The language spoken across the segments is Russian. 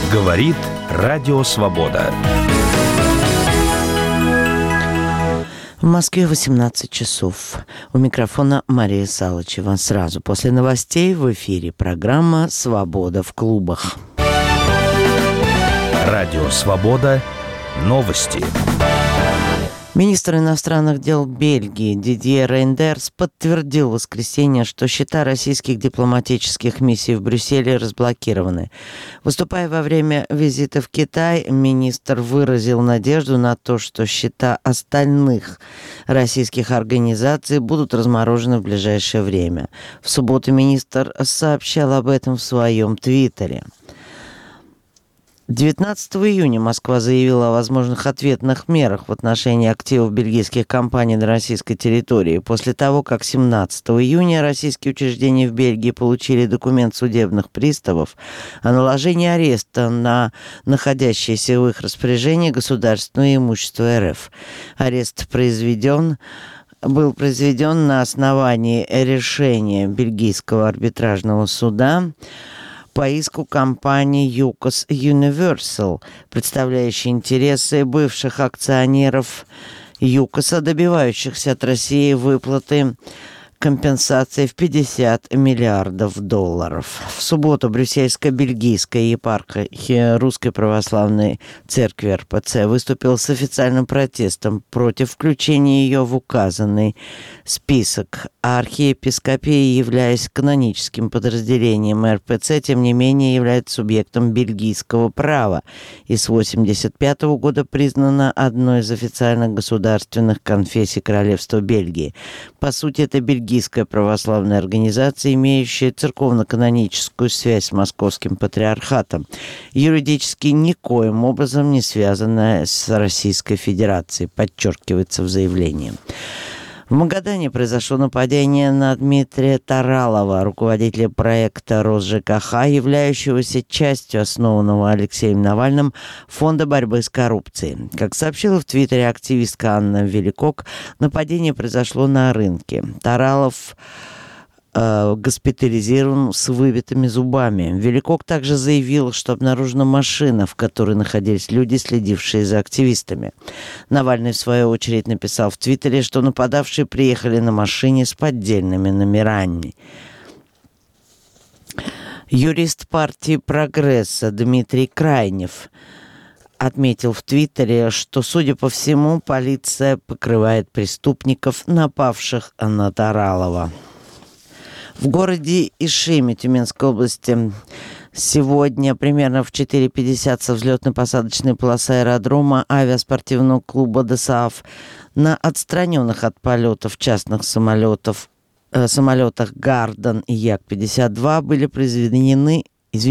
Говорит Радио Свобода. В Москве 18 часов. У микрофона Мария Салычева. Сразу после новостей в эфире программа «Свобода в клубах». Радио Свобода. Новости. Министр иностранных дел Бельгии Дидье Рейндерс подтвердил в воскресенье, что счета российских дипломатических миссий в Брюсселе разблокированы. Выступая во время визита в Китай, министр выразил надежду на то, что счета остальных российских организаций будут разморожены в ближайшее время. В субботу министр сообщал об этом в своем твиттере. 19 июня Москва заявила о возможных ответных мерах в отношении активов бельгийских компаний на российской территории. После того, как 17 июня российские учреждения в Бельгии получили документ судебных приставов о наложении ареста на находящееся в их распоряжении государственное имущество РФ. Арест был произведен на основании решения бельгийского арбитражного суда по иску компании UCAS Universal, представляющей интересы бывших акционеров ЮКОСа, добивающихся от России выплаты компенсации в $50 миллиардов. В субботу Брюссельско-бельгийская епархия Русской Православной Церкви РПЦ выступила с официальным протестом против включения ее в указанный список. А архиепископия, являясь каноническим подразделением РПЦ, тем не менее является субъектом бельгийского права и с 1985 года признана одной из официальных государственных конфессий Королевства Бельгии. По сути, это бельгийская православная организация, имеющая церковно-каноническую связь с Московским патриархатом, юридически никоим образом не связанная с Российской Федерацией, подчеркивается в заявлении. В Магадане произошло нападение на Дмитрия Таралова, руководителя проекта РосЖКХ, являющегося частью основанного Алексеем Навальным Фонда борьбы с коррупцией. Как сообщила в Твиттере активистка Анна Великок, нападение произошло на рынке. Таралов госпитализирован с выбитыми зубами. Великок также заявил, что обнаружена машина, в которой находились люди, следившие за активистами. Навальный, в свою очередь, написал в Твиттере, что нападавшие приехали на машине с поддельными номерами. Юрист партии «Прогресса» Дмитрий Крайнев отметил в Твиттере, что, судя по всему, полиция покрывает преступников, напавших на Таралова. В городе Ишиме Тюменской области сегодня примерно в 4:50 со взлетно-посадочной полосы аэродрома авиаспортивного клуба ДСААФ на отстраненных от полетов частных самолетах «Гарден» и Як-52 были произведены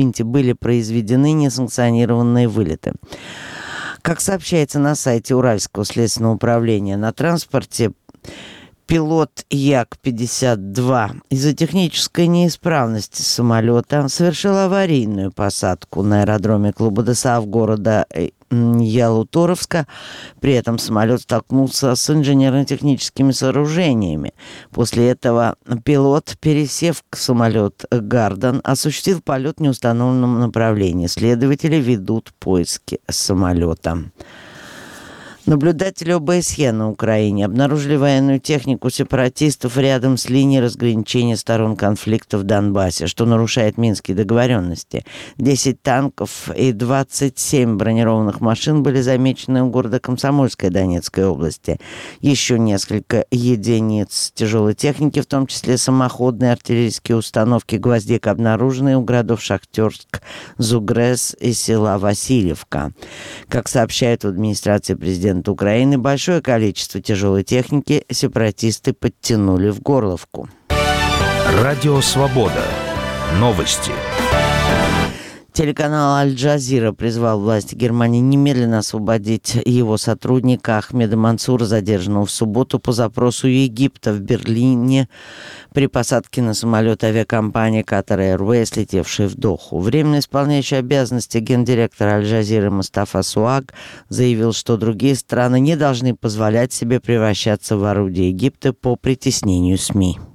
несанкционированные вылеты. Как сообщается на сайте Уральского следственного управления, на транспорте пилот Як-52 из-за технической неисправности самолета совершил аварийную посадку на аэродроме клуба ДСААФ города Ялуторовска. При этом самолет столкнулся с инженерно-техническими сооружениями. После этого пилот, пересев в самолет «Гарден», осуществил полет в неустановленном направлении. Следователи ведут поиски самолета. Наблюдатели ОБСЕ на Украине обнаружили военную технику сепаратистов рядом с линией разграничения сторон конфликта в Донбассе, что нарушает Минские договоренности. 10 танков и 27 бронированных машин были замечены у города Комсомольская Донецкой области. Еще несколько единиц тяжелой техники, в том числе самоходные артиллерийские установки «Гвоздик», обнаружены у городов Шахтерск, Зугрес и села Васильевка. Как сообщают в администрации президента Украины, большое количество тяжелой техники сепаратисты подтянули в Горловку. Радио Свобода. Новости. Телеканал «Аль-Джазира» призвал власти Германии немедленно освободить его сотрудника Ахмеда Мансура, задержанного в субботу по запросу Египта в Берлине при посадке на самолет авиакомпании Qatar Airways, летевшей в Доху. Временно исполняющий обязанности гендиректор «Аль-Джазиры» Мустафа Суаг заявил, что другие страны не должны позволять себе превращаться в орудие Египта по притеснению СМИ.